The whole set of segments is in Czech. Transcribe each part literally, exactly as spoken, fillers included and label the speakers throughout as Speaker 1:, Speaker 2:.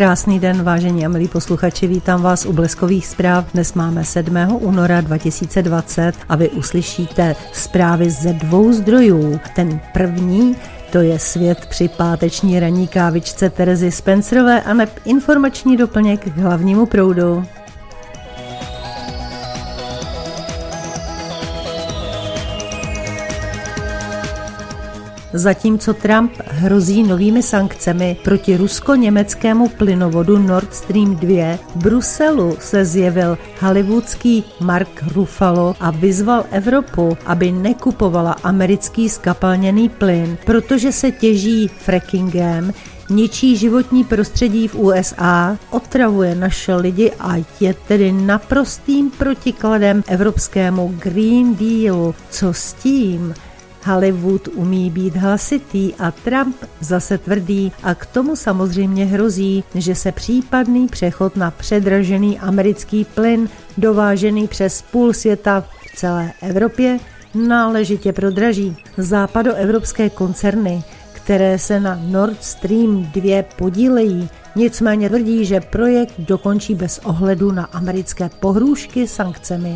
Speaker 1: Krásný den, vážení a milí posluchači, vítám vás u Bleskových zpráv. Dnes máme sedmého února dva tisíce dvacet a vy uslyšíte zprávy ze dvou zdrojů. Ten první, to je svět při páteční ranní kávičce Terezy Spencerové a neb informační doplněk k hlavnímu proudu. Zatímco Trump hrozí novými sankcemi proti rusko-německému plynovodu Nord Stream dva, v Bruselu se zjevil hollywoodský Mark Ruffalo a vyzval Evropu, aby nekupovala americký zkapalněný plyn, protože se těží frackingem, ničí životní prostředí v U S A, otravuje naše lidi a je tedy naprostým protikladem evropskému Green Dealu. Co s tím? Hollywood umí být hlasitý a Trump zase tvrdý a k tomu samozřejmě hrozí, že se případný přechod na předražený americký plyn dovážený přes půl světa v celé Evropě náležitě prodraží. Západoevropské koncerny, které se na Nord Stream dva podílejí, nicméně tvrdí, že projekt dokončí bez ohledu na americké pohrůžky sankcemi.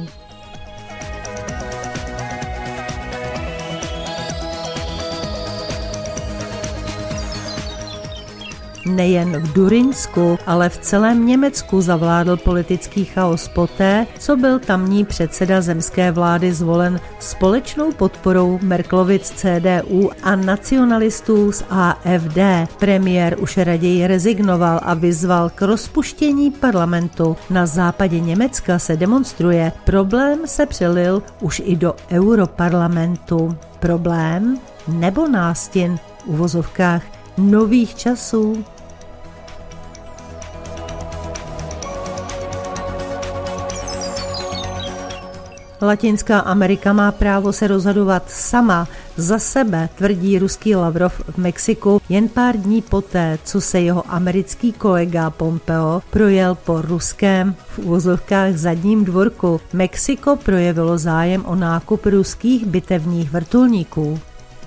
Speaker 1: Nejen v Durinsku, ale v celém Německu zavládl politický chaos poté, co byl tamní předseda zemské vlády zvolen společnou podporou Merkelovic C D U a nacionalistů z A F D. Premiér už raději rezignoval a vyzval k rozpuštění parlamentu. Na západě Německa se demonstruje. Problém se přelil už i do Europarlamentu. Problém nebo nástin v uvozovkách nových časů? Latinská Amerika má právo se rozhodovat sama za sebe, tvrdí ruský Lavrov v Mexiku jen pár dní poté, co se jeho americký kolega Pompeo projel po ruském v uvozovkách zadním dvorku. Mexiko projevilo zájem o nákup ruských bitevních vrtulníků.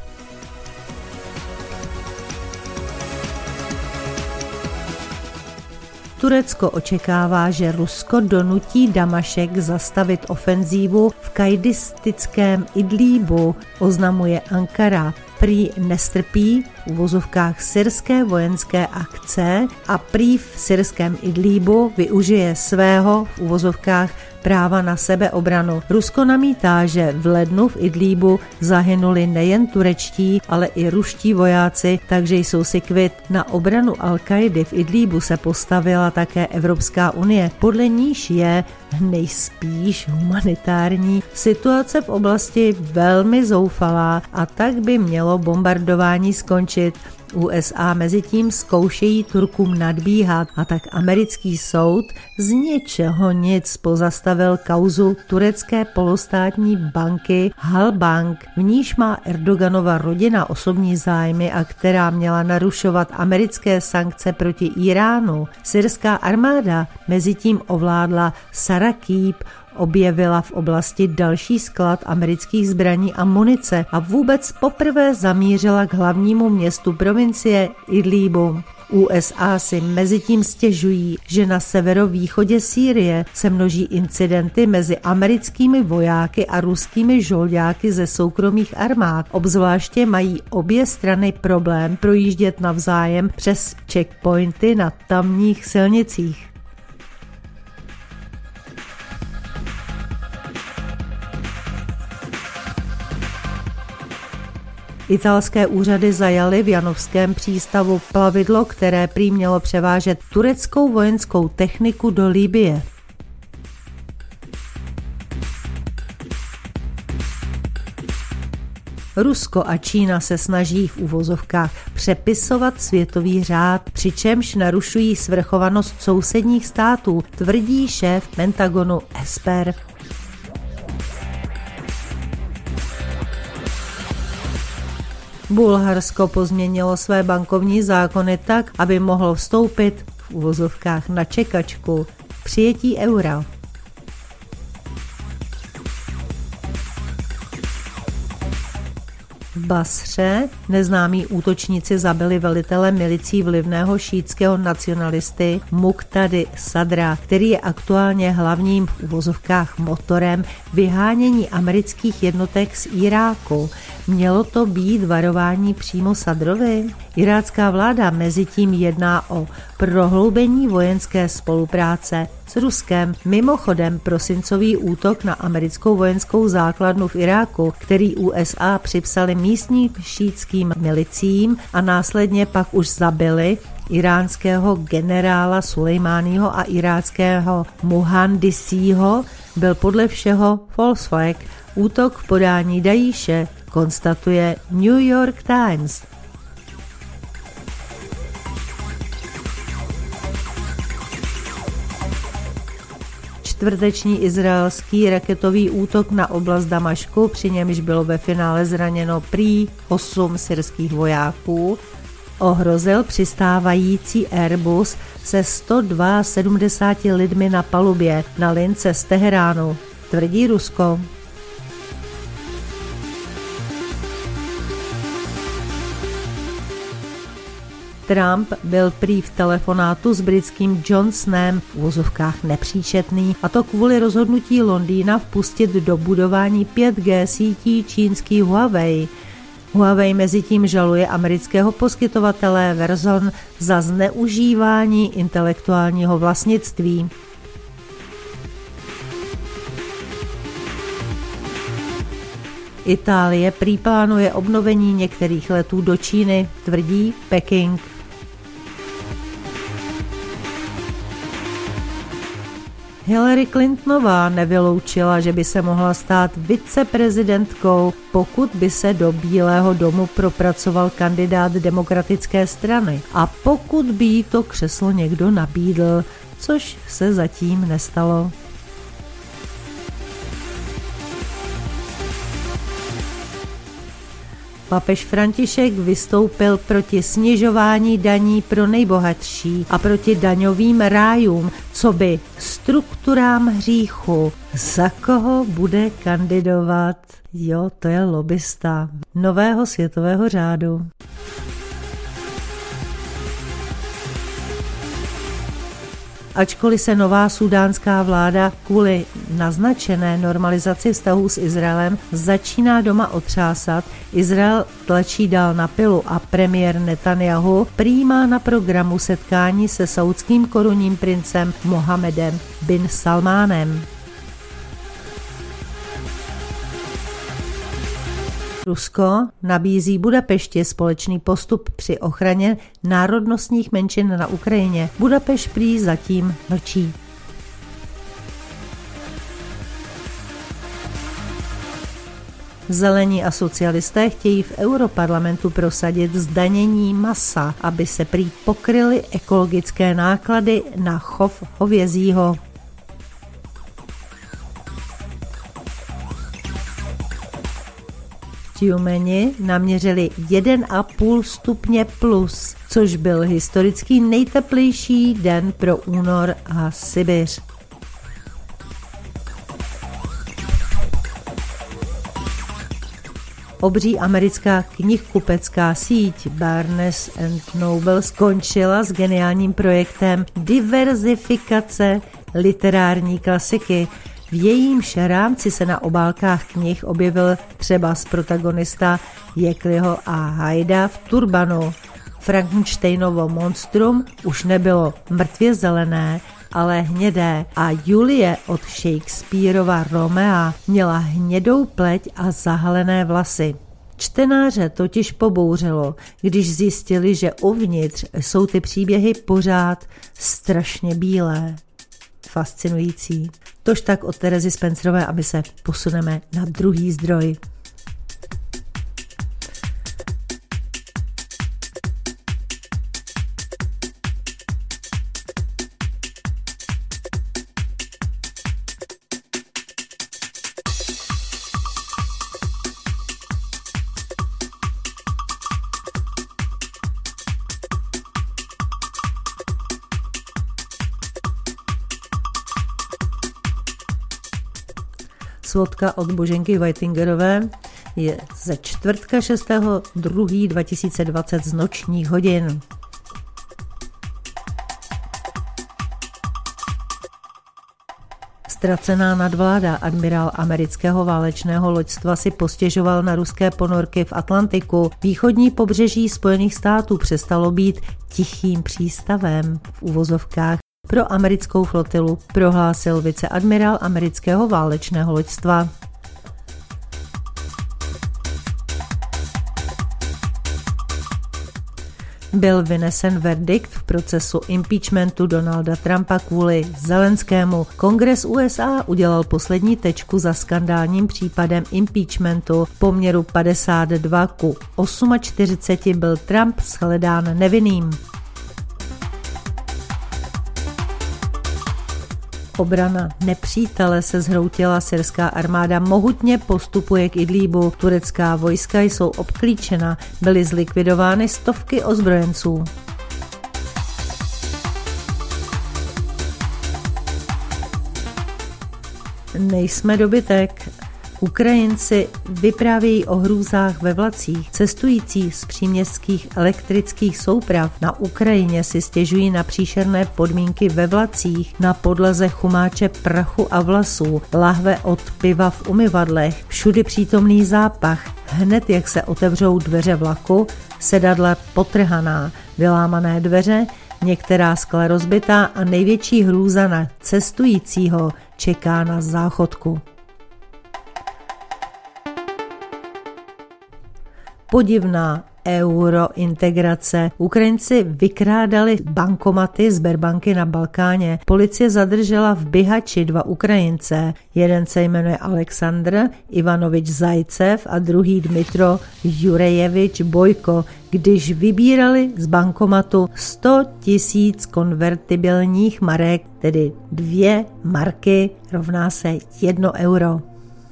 Speaker 1: Turecko očekává, že Rusko donutí Damašek zastavit ofenzívu v kajdistickém Idlíbu, oznamuje Ankara. Prý nestrpí v uvozovkách syrské vojenské akce a prý v syrském Idlíbu využije svého v uvozovkách práva na sebeobranu. Rusko namítá, že v lednu v Idlíbu zahynuli nejen turečtí, ale i ruští vojáci, takže jsou si kvit. Na obranu Al-Kaidy v Idlíbu se postavila také Evropská unie, podle níž je nejspíš humanitární situace v oblasti velmi zoufalá a tak by mělo bombardování skončit. U S A mezitím zkoušejí Turkům nadbíhat a tak americký soud z ničeho nic pozastavil kauzu turecké polostátní banky Halbank, v níž má Erdoganova rodina osobní zájmy a která měla narušovat americké sankce proti Iránu. Syrská armáda mezitím ovládla Sarakíb, objevila v oblasti další sklad amerických zbraní a munice a vůbec poprvé zamířila k hlavnímu městu provincie Idlíbu. U S A si mezitím stěžují, že na severovýchodě Sýrie se množí incidenty mezi americkými vojáky a ruskými žoldáky ze soukromých armád. Obzvláště mají obě strany problém projíždět navzájem přes checkpointy na tamních silnicích. Italské úřady zajaly v Janovském přístavu plavidlo, které prý mělo převážet tureckou vojenskou techniku do Libye. Rusko a Čína se snaží v uvozovkách přepisovat světový řád, přičemž narušují svrchovanost sousedních států, tvrdí šéf Pentagonu Esper. Bulharsko pozměnilo své bankovní zákony tak, aby mohlo vstoupit v uvozovkách na čekačku přijetí eura. V Basře neznámí útočníci zabili velitele milicí vlivného šítského nacionalisty Muqtady Sadra, který je aktuálně hlavním v uvozovkách motorem vyhánění amerických jednotek z Iráku. Mělo to být varování přímo Sadrovi? Irácká vláda mezitím jedná o prohloubení vojenské spolupráce s Ruskem. Mimochodem prosincový útok na americkou vojenskou základnu v Iráku, který U S A připsali místním šítským milicím a následně pak už zabili iránského generála Sulejmáního a iráckého Muhandisího, byl podle všeho false flag. Útok v podání Dajíše, konstatuje New York Times. Čtvrteční izraelský raketový útok na oblast Damašku, při němž bylo ve finále zraněno prý osm syrských vojáků, ohrozil přistávající Airbus se sto sedmdesát dva lidmi na palubě na lince z Teheránu, tvrdí Rusko. Trump byl prý v telefonátu s britským Johnsonem v uvozovkách nepříčetný, a to kvůli rozhodnutí Londýna vpustit do budování pět G sítí čínský Huawei. Huawei mezitím žaluje amerického poskytovatele Verizon za zneužívání intelektuálního vlastnictví. Itálie prý plánuje obnovení některých letů do Číny, tvrdí Peking. Hillary Clintonová nevyloučila, že by se mohla stát viceprezidentkou, pokud by se do Bílého domu propracoval kandidát demokratické strany a pokud by jí to křeslo někdo nabídl, což se zatím nestalo. Papež František vystoupil proti snižování daní pro nejbohatší a proti daňovým rájům, coby strukturám hříchu. Za koho bude kandidovat? Jo, to je lobista nového světového řádu. Ačkoliv se nová súdánská vláda kvůli naznačené normalizaci vztahů s Izraelem začíná doma otřásat, Izrael tlačí dál na pilu a premiér Netanjahu prý má na programu setkání se saúdským korunním princem Mohamedem bin Salmánem. Rusko nabízí Budapešti společný postup při ochraně národnostních menšin na Ukrajině. Budapešť prý zatím mlčí. Zelení a socialisté chtějí v Europarlamentu prosadit zdanění masa, aby se prý pokryly ekologické náklady na chov hovězího. Tjumeni naměřili jedna celá pět stupně plus, což byl historicky nejteplejší den pro únor a Sibiř. Obří americká knihkupecká síť Barnes and Noble skončila s geniálním projektem diverzifikace literární klasiky. V jejímž rámci se na obálkách knih objevil třeba z protagonista Jekyllho a Hyda v turbanu. Frankensteinovo monstrum už nebylo mrtvě zelené, ale hnědé a Julie od Shakespeareova Romea měla hnědou pleť a zahalené vlasy. Čtenáře totiž pobouřilo, když zjistili, že uvnitř jsou ty příběhy pořád strašně bílé. Fascinující. Tož tak od Terezy Spencerové, aby se posuneme na druhý zdroj. Svodka od Boženky Whitingerové. je ze čtvrtka šestého druhého dva tisíce dvacet z nočních hodin. Ztracená nadvláda admirál amerického válečného loďstva si postěžoval na ruské ponorky v Atlantiku. Východní pobřeží Spojených států přestalo být tichým přístavem v uvozovkách pro americkou flotilu, prohlásil viceadmirál amerického válečného loďstva. Byl vynesen verdikt v procesu impeachmentu Donalda Trumpa kvůli Zelenskému. Kongres U S A udělal poslední tečku za skandálním případem impeachmentu. V poměru padesát dva ku čtyřiceti osmi byl Trump shledán nevinným. Obrana nepřítele se zhroutila, syrská armáda mohutně postupuje k Idlíbu. Turecká vojska jsou obklíčena, byly zlikvidovány stovky ozbrojenců. Nejsme dobytek. Ukrajinci vyprávějí o hrůzách ve vlacích. Cestující z příměstských elektrických souprav na Ukrajině si stěžují na příšerné podmínky ve vlacích, na podlaze chumáče prachu a vlasů, lahve od piva v umyvadlech, všudy přítomný zápach. Hned jak se otevřou dveře vlaku, sedadla potrhaná, vylámané dveře, některá skla rozbitá a největší hrůza na cestujícího čeká na záchodku. Podivná eurointegrace. Ukrajinci vykrádali bankomaty Sberbanky na Balkáně. Policie zadržela v Bihači dva Ukrajince. Jeden se jmenuje Aleksandr Ivanovič Zajcev a druhý Dmitro Jurejevič Bojko, když vybírali z bankomatu sto tisíc konvertibilních marek, tedy dvě marky rovná se jedno euro.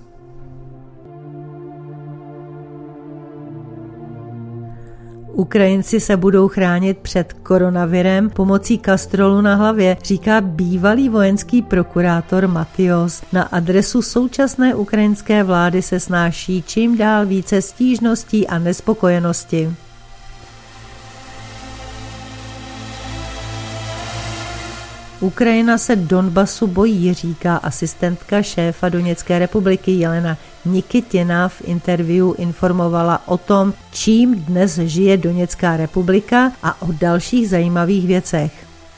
Speaker 1: Ukrajinci se budou chránit před koronavirem pomocí kastrolu na hlavě, říká bývalý vojenský prokurátor Matyos. Na adresu současné ukrajinské vlády se snáší čím dál více stížností a nespokojenosti. Ukrajina se Donbasu bojí, říká asistentka šéfa Doněcké republiky Jelena Nikitina. V interview informovala o tom, čím dnes žije Doněcká republika a o dalších zajímavých věcech.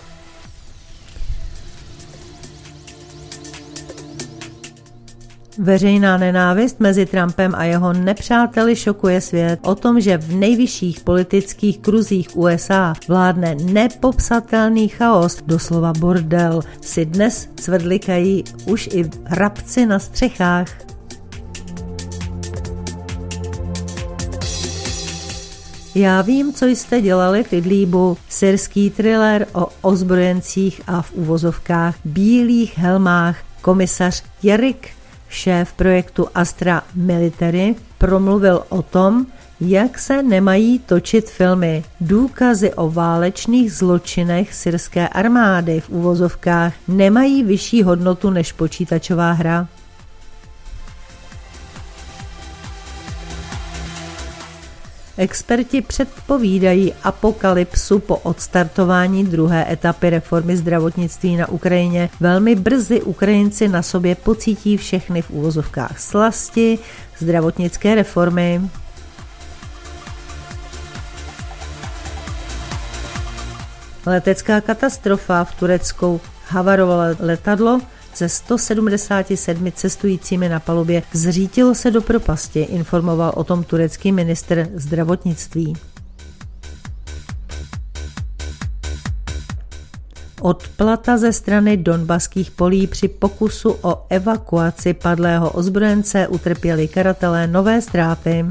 Speaker 1: Veřejná nenávist mezi Trumpem a jeho nepřáteli šokuje svět. O tom, že v nejvyšších politických kruzích U S A vládne nepopsatelný chaos, doslova bordel, si dnes cvrdlikají už i hrabci na střechách. Já vím, co jste dělali v Idlíbu. Syrský thriller o ozbrojencích a v uvozovkách bílých helmách. Komisař Jerik, šéf projektu Astra Military, promluvil o tom, jak se nemají točit filmy. Důkazy o válečných zločinech syrské armády v uvozovkách nemají vyšší hodnotu než počítačová hra. Experti předpovídají apokalypsu po odstartování druhé etapy reformy zdravotnictví na Ukrajině. Velmi brzy Ukrajinci na sobě pocítí všechny v uvozovkách slasti zdravotnické reformy. Letecká katastrofa v Turecku. Havarovalo letadlo se sto sedmdesáti sedmi cestujícími na palubě zřítilo se do propasti, informoval o tom turecký ministr zdravotnictví. Odplata ze strany donbaských polí při pokusu o evakuaci padlého ozbrojence utrpěli karatelé nové ztráty.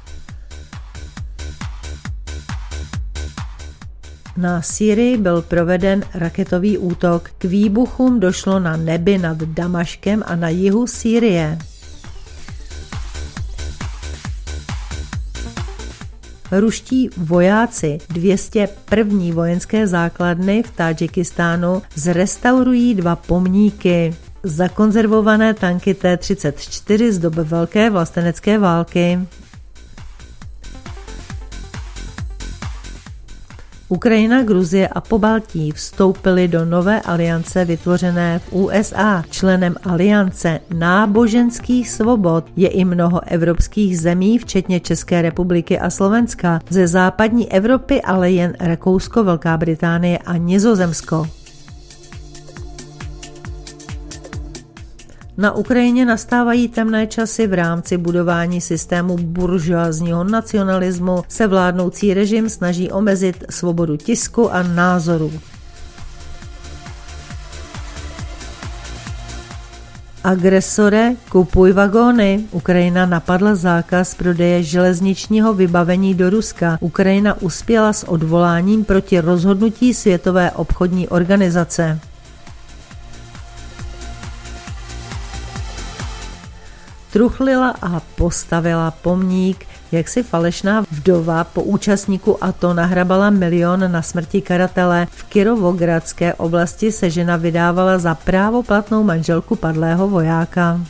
Speaker 1: Na Sýrii byl proveden raketový útok. K výbuchům došlo na nebi nad Damaškem a na jihu Sýrie. Ruští vojáci dvě stě jedna vojenské základny v Tádžikistánu zrestaurují dva pomníky. zakonzervované tanky T třicet čtyři z doby Velké vlastenecké války. Ukrajina, Gruzie a Pobaltí vstoupily do nové aliance vytvořené v U S A. Členem aliance náboženských svobod je i mnoho evropských zemí, včetně České republiky a Slovenska. Ze západní Evropy ale jen Rakousko, Velká Británie a Nizozemsko. Na Ukrajině nastávají temné časy. V rámci budování systému buržoazního nacionalismu se vládnoucí režim snaží omezit svobodu tisku a názorů. Agresore, kupuj vagóny. Ukrajina napadla zákaz prodeje železničního vybavení do Ruska. Ukrajina uspěla s odvoláním proti rozhodnutí Světové obchodní organizace. Truchlila a postavila pomník, jak si falešná vdova po účastníku A T O nahrabala milion na smrti karatele. V Kirovogradské oblasti se žena vydávala za právoplatnou manželku padlého vojáka.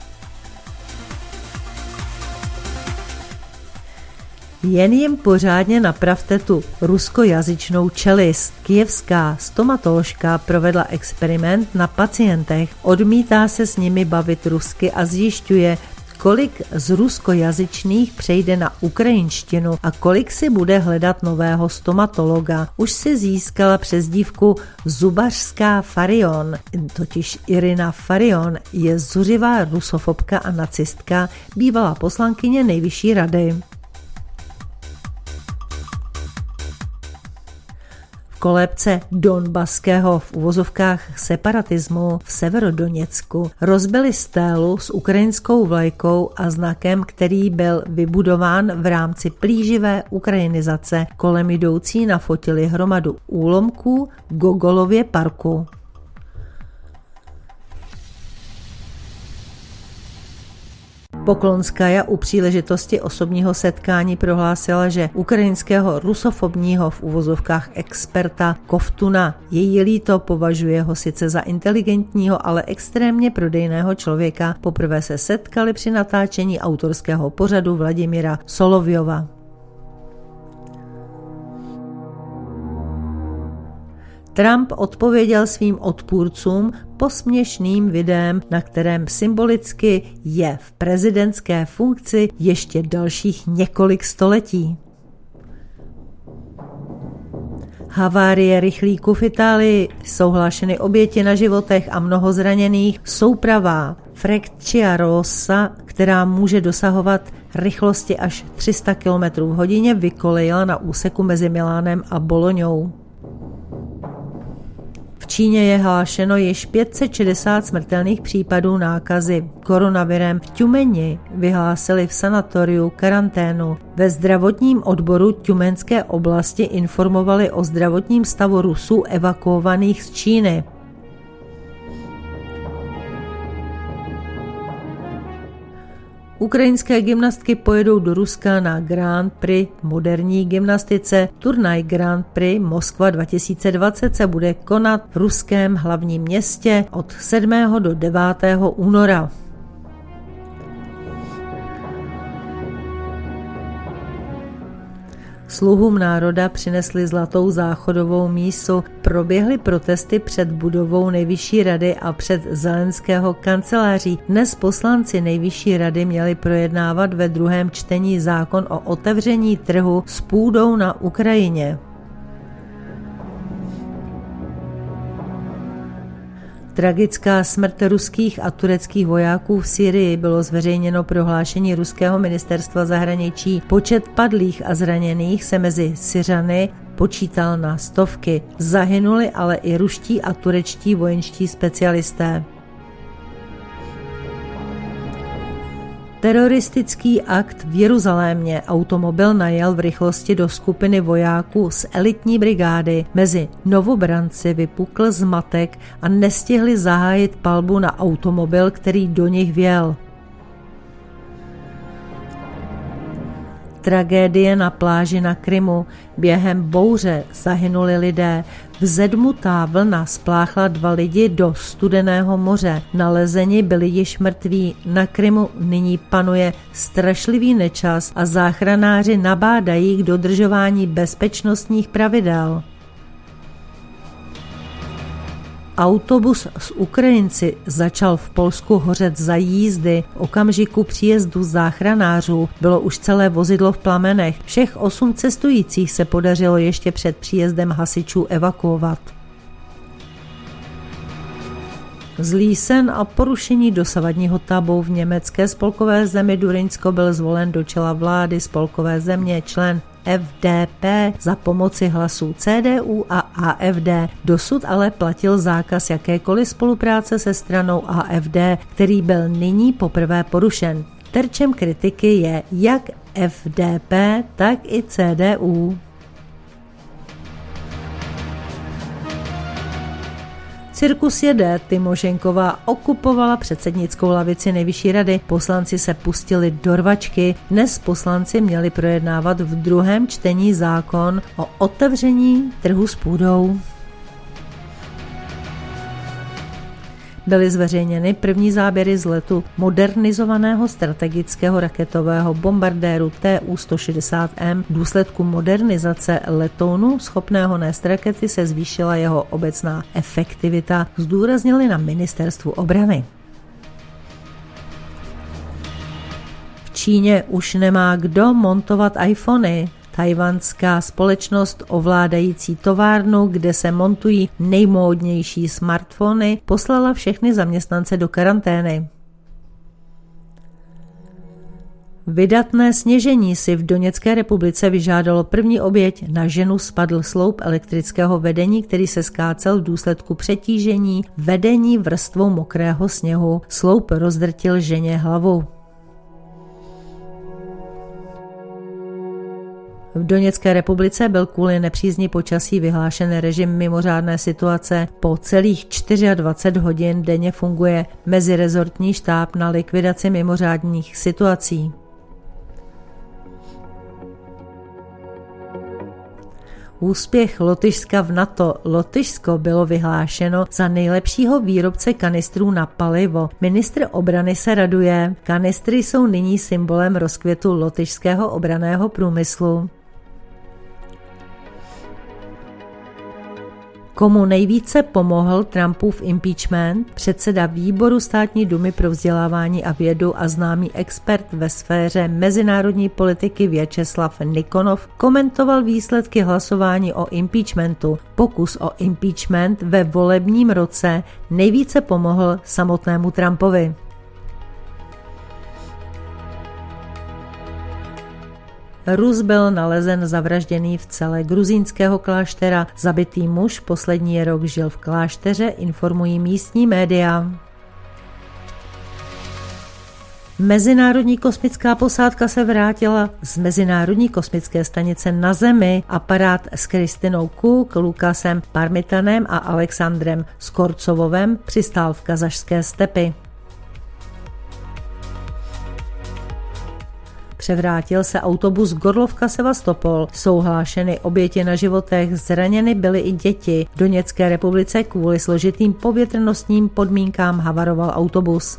Speaker 1: Jen jim pořádně napravte tu ruskojazyčnou čelist. Kyjevská stomatoložka provedla experiment na pacientech. Odmítá se s nimi bavit rusky a zjišťuje, kolik z ruskojazyčných přejde na ukrajinštinu a kolik si bude hledat nového stomatologa. Už si získala přezdívku Zubařská Farion, totiž Irina Farion je zuřivá rusofobka a nacistka, bývalá poslankyně Nejvyšší rady. Kolébce donbaského v uvozovkách separatismu v Severodoněcku rozbili stélu s ukrajinskou vlajkou a znakem, který byl vybudován v rámci plíživé ukrajinizace. Kolem jdoucí nafotili hromadu úlomků v Gogolově parku. Poklonskaja u příležitosti osobního setkání prohlásila, že ukrajinského rusofobního v uvozovkách experta Koftuna její líto, považuje ho sice za inteligentního, ale extrémně prodejného člověka. Poprvé se setkali při natáčení autorského pořadu Vladimira Solovjova. Trump odpověděl svým odpůrcům posměšným videem, na kterém symbolicky je v prezidentské funkci ještě dalších několik století. Havárie rychlíku v Itálii, jsou hlášeny oběti na životech a mnoho zraněných. Souprava Frecciarossa, která může dosahovat rychlosti až tři sta kilometrů v hodině, vykolejila na úseku mezi Milánem a Bolognou. V Číně je hlášeno již pět set šedesát smrtelných případů nákazy koronavirem. V Tjumeni vyhlásili v sanatoriu karanténu. Ve zdravotním odboru Tjumenské oblasti informovali o zdravotním stavu Rusů evakuovaných z Číny. Ukrajinské gymnastky pojedou do Ruska na Grand Prix moderní gymnastice. Turnaj Grand Prix Moskva dva tisíce dvacet se bude konat v ruském hlavním městě od sedmého do devátého února. Sluhům národa přinesli zlatou záchodovou mísu. Proběhly protesty před budovou Nejvyšší rady a před Zelenského kanceláří. Dnes poslanci Nejvyšší rady měli projednávat ve druhém čtení zákon o otevření trhu s půdou na Ukrajině. Tragická smrt ruských a tureckých vojáků v Sýrii, bylo zveřejněno prohlášení ruského ministerstva zahraničí. Počet padlých a zraněných se mezi Syřany počítal na stovky. Zahynuli ale i ruští a turečtí vojenští specialisté. Teroristický akt v Jeruzalémě. Automobil najel v rychlosti do skupiny vojáků z elitní brigády. Mezi novobranci vypukl zmatek a nestihli zahájit palbu na automobil, který do nich vjel. Tragédie na pláži na Krymu. Během bouře zahynuli lidé. Vzedmutá vlna spláchla dva lidi do studeného moře. Nalezeni byli již mrtví. Na Krymu nyní panuje strašlivý nečas a záchranáři nabádají k dodržování bezpečnostních pravidel. Autobus s Ukrajinci začal v Polsku hořet za jízdy. V okamžiku příjezdu záchranářů bylo už celé vozidlo v plamenech. Všech osm cestujících se podařilo ještě před příjezdem hasičů evakuovat. Zlý sen a porušení dosavadního tabu. V německé spolkové zemi Durinsko byl zvolen do čela vlády spolkové země člen F D P za pomoci hlasů C D U a A F D. Dosud ale platil zákaz jakékoliv spolupráce se stranou A F D, který byl nyní poprvé porušen. Terčem kritiky je jak F D P, tak i C D U. Cirkus jede. Tymošenková okupovala předsednickou lavici Nejvyšší rady. Poslanci se pustili do rvačky. Dnes poslanci měli projednávat v druhém čtení zákon o otevření trhu s půdou. Byly zveřejněny první záběry z letu modernizovaného strategického raketového bombardéru T U sto šedesát M. V důsledku modernizace letounu schopného nést rakety se zvýšila jeho obecná efektivita, zdůraznili na ministerstvu obrany. V Číně už nemá kdo montovat iPhony. Tajvanská společnost ovládající továrnu, kde se montují nejmódnější smartfony, poslala všechny zaměstnance do karantény. Vydatné sněžení si v Doněcké republice vyžádalo první oběť. Na ženu spadl sloup elektrického vedení, který se skácel v důsledku přetížení vedení vrstvou mokrého sněhu. Sloup rozdrtil ženě hlavu. V Doněcké republice byl kvůli nepřízni počasí vyhlášen režim mimořádné situace. Po celých dvacet čtyři hodin denně funguje mezirezortní štáb na likvidaci mimořádných situací. Úspěch Lotyšska v NATO. Lotyšsko bylo vyhlášeno za nejlepšího výrobce kanistrů na palivo. Ministr obrany se raduje. Kanistry jsou nyní symbolem rozkvětu lotyšského obranného průmyslu. Komu nejvíce pomohl Trumpův impeachment? Předseda výboru státní dumy pro vzdělávání a vědu a známý expert ve sféře mezinárodní politiky Vjačeslav Nikonov komentoval výsledky hlasování o impeachmentu. Pokus o impeachment ve volebním roce nejvíce pomohl samotnému Trumpovi. Rus byl nalezen zavražděný v cele gruzínského kláštera. Zabitý muž poslední rok žil v klášteře, informují místní média. Mezinárodní kosmická posádka se vrátila z Mezinárodní kosmické stanice na Zemi. Aparát s Kristinou Cook, Lukasem Parmitanem a Alexandrem Skorcovovem přistál v kazašské stepi. Převrátil se autobus Gorlovka Sevastopol. Jsou hlášeny oběti na životech, zraněny byly i děti. V Doněcké republice kvůli složitým povětrnostním podmínkám havaroval autobus.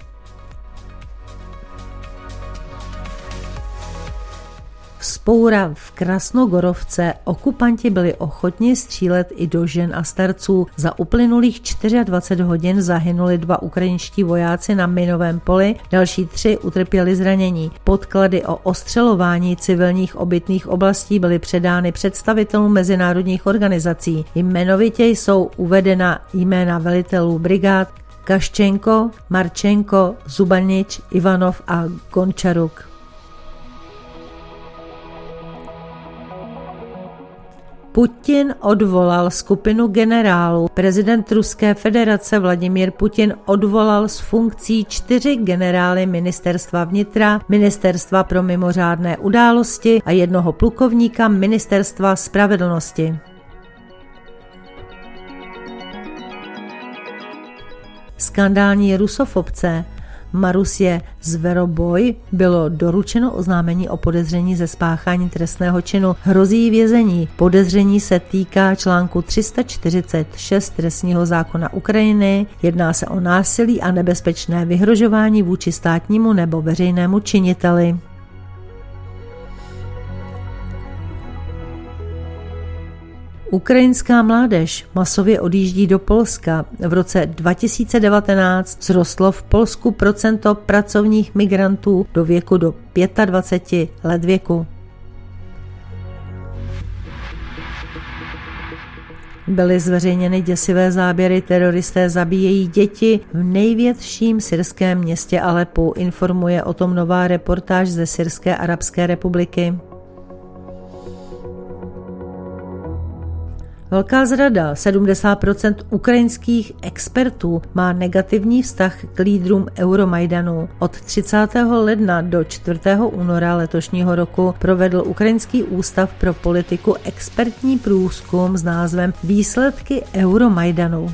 Speaker 1: Vzpoura v Krasnogorovce. Okupanti byli ochotni střílet i do žen a starců. Za uplynulých dvacet čtyři hodin zahynuli dva ukrajinští vojáci na minovém poli, další tři utrpěli zranění. Podklady o ostřelování civilních obytných oblastí byly předány představitelům mezinárodních organizací. Jmenovitě jsou uvedena jména velitelů brigád Kaščenko, Marčenko, Zubanič, Ivanov a Gončaruk. Putin odvolal skupinu generálů. Prezident Ruské federace Vladimír Putin odvolal z funkcí čtyři generály ministerstva vnitra, ministerstva pro mimořádné události a jednoho plukovníka ministerstva spravedlnosti. Skandální rusofobce. Marusě Zveroboj bylo doručeno oznámení o podezření ze spáchání trestného činu. Hrozí vězení. Podezření se týká článku tři sta čtyřicet šest trestního zákona Ukrajiny. Jedná se o násilí a nebezpečné vyhrožování vůči státnímu nebo veřejnému činiteli. Ukrajinská mládež masově odjíždí do Polska. V roce dva tisíce devatenáct vzrostlo v Polsku procento pracovních migrantů do věku do dvacet pět let věku. Byly zveřejněny děsivé záběry, teroristé zabíjejí děti v největším syrském městě Aleppo, informuje o tom nová reportáž ze Syrské arabské republiky. Velká zrada, sedmdesát procent ukrajinských expertů má negativní vztah k lídrům Euromajdanu. Od třicátého ledna do čtvrtého února letošního roku provedl Ukrajinský ústav pro politiku expertní průzkum s názvem Výsledky Euromajdanu.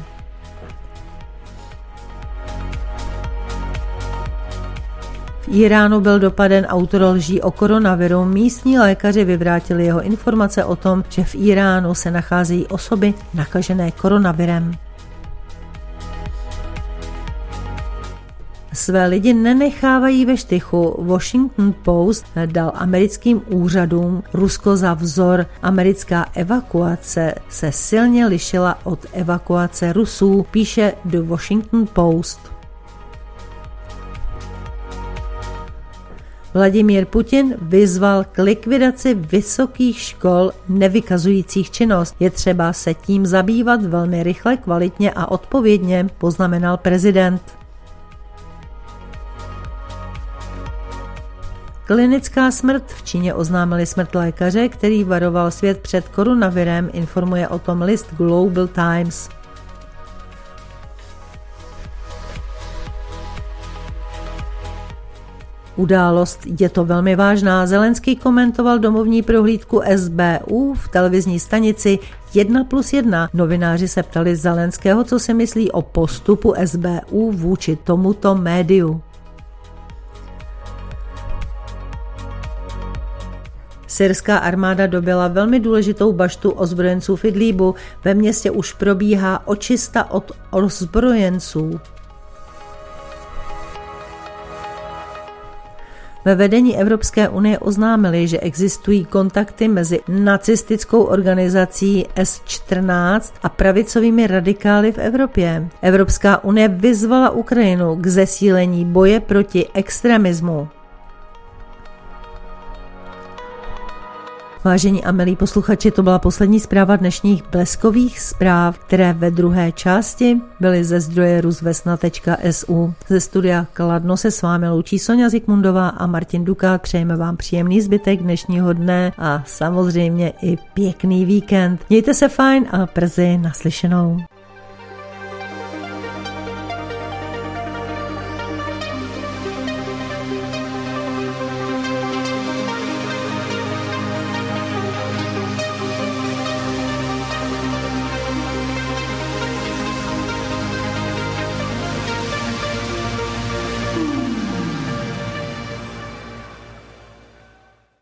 Speaker 1: V Iránu byl dopaden autor lží o koronaviru. Místní lékaři vyvrátili jeho informace o tom, že v Iránu se nacházejí osoby nakažené koronavirem. Své lidi nenechávají ve štychu. Washington Post dal americkým úřadům Rusko za vzor. Americká evakuace se silně lišila od evakuace Rusů, píše The Washington Post. Vladimír Putin vyzval k likvidaci vysokých škol nevykazujících činnost. Je třeba se tím zabývat velmi rychle, kvalitně a odpovědně, poznamenal prezident. Klinická smrt. V Číně oznámili smrt lékaře, který varoval svět před koronavirem, informuje o tom list Global Times. Událost je to velmi vážná. Zelenský komentoval domovní prohlídku S B U v televizní stanici jedna plus jedna. Novináři se ptali Zelenského, co si myslí o postupu S B U vůči tomuto médiu. Syrská armáda dobyla velmi důležitou baštu ozbrojenců v Idlíbu. Ve městě už probíhá očista od ozbrojenců. Ve vedení Evropské unie oznámili, že existují kontakty mezi nacistickou organizací S čtrnáct a pravicovými radikály v Evropě. Evropská unie vyzvala Ukrajinu k zesílení boje proti extremismu. Vážení a milí posluchači, to byla poslední zpráva dnešních bleskových zpráv, které ve druhé části byly ze zdroje rozhlasna tečka es u. Ze studia Kladno se s vámi loučí Sonja Zikmundová a Martin Duka. Přejeme vám příjemný zbytek dnešního dne a samozřejmě i pěkný víkend. Mějte se fajn a brzy naslyšenou.